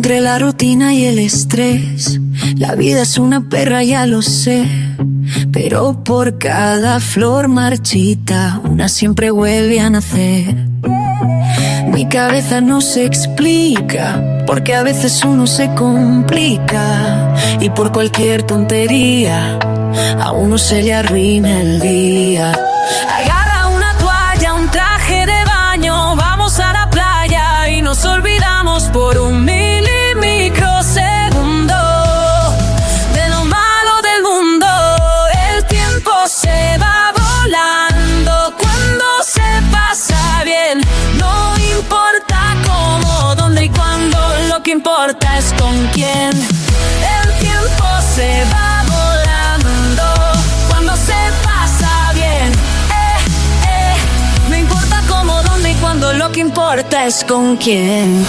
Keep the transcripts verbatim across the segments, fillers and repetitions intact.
entre la rutina y el estrés. La vida es una perra, ya lo sé, pero por cada flor marchita, una siempre vuelve a nacer. Mi cabeza no se explica, porque a veces uno se complica, y por cualquier tontería a uno se le arruina el día. Agarra una toalla, un traje de baño, vamos a la playa y nos olvidamos por un milimicrosegundo de lo malo del mundo. El tiempo se va volando cuando se pasa bien. No importa cómo, dónde y cuándo, lo que importa es con quién. El tiempo se va volando cuando se pasa bien. Eh, eh. No importa cómo, dónde y cuándo, lo que importa es con quién.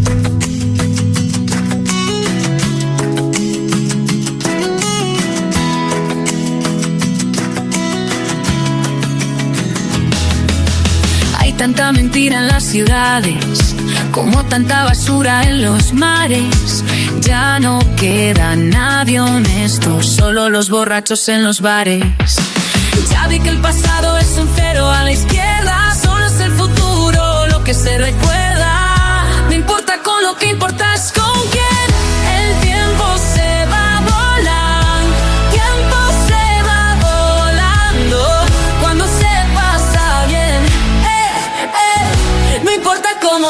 Hay tanta mentira en las ciudades, como tanta basura en los mares. Ya no queda nadie honesto, solo los borrachos en los bares. Ya vi que el pasado es un cero a la izquierda, solo es el futuro lo que se recuerda. No importa con lo que importa es con quién. El tiempo se va volando, tiempo se va volando cuando se pasa bien. Eh, eh. No importa cómo.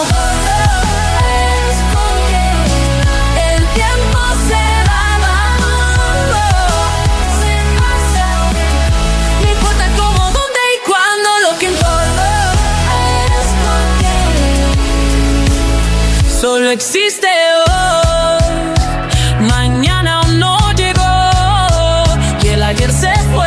Solo existe hoy, mañana aún no llegó y el ayer se fue.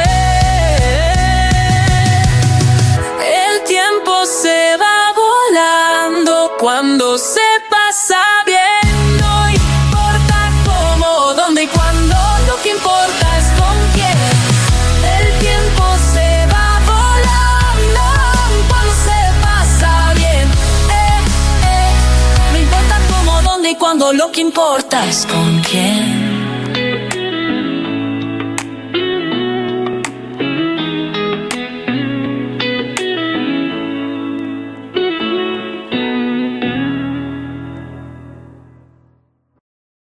El tiempo se va volando cuando se pasa bien. No importa cómo, dónde y cuándo, lo que importa es con quién. El tiempo se va volando cuando se pasa bien. Eh, eh. No importa cómo, dónde y cuándo, lo que importa es con quién.